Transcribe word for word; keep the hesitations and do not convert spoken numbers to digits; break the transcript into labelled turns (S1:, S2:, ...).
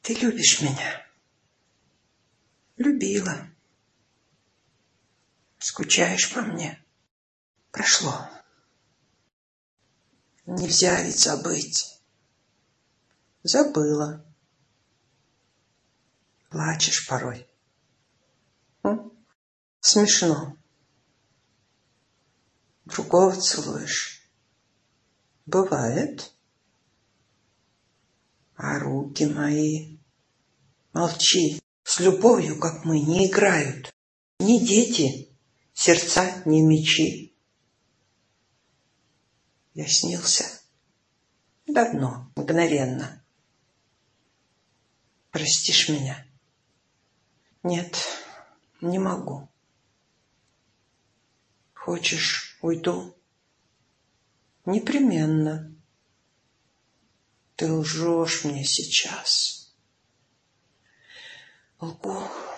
S1: Ты любишь меня? Любила. Скучаешь по мне? Прошло. Нельзя ведь забыть. Забыла. Плачешь порой. М? Смешно. Другого целуешь. Бывает. А руки мои? Молчи. С любовью, как мы, не играют. Ни дети, сердца, ни мечи. Я снился. Давно, мгновенно. Простишь меня? Нет, не могу. Хочешь, уйду? Непременно. Ты лжешь мне сейчас. Лгу.